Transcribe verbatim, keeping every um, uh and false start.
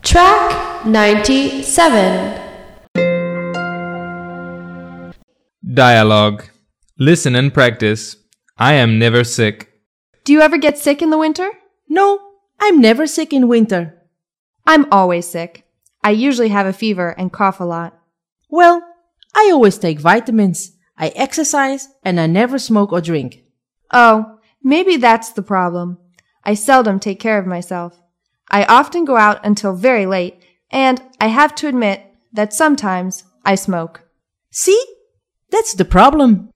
Track ninety-seven. Dialogue. Listen and practice. I am never sick. Do you ever get sick in the winter? No, I'm never sick in winter. I'm always sick. I usually have a fever and cough a lot. Well, I always take vitamins. I exercise and I never smoke or drink. Oh, maybe that's the problem. I seldom take care of myself. I often go out until very late, and I have to admit that sometimes I smoke. See? That's the problem.